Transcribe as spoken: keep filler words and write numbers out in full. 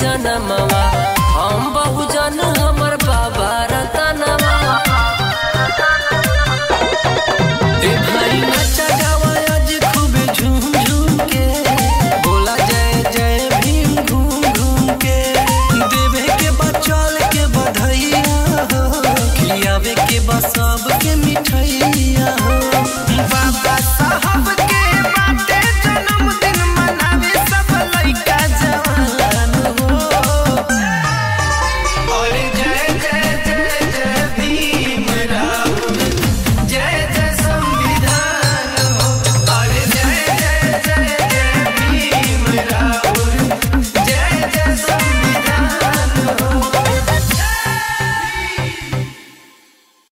जनमवा हम बहुजन हमर बाबा रतनवा। ए भाई नचा गावा आज खूबे झूम झूम के बोला जय जय भीम घूम घूम के। देवे के बचल के बधैया हो खियावे के बा सबके मिठाई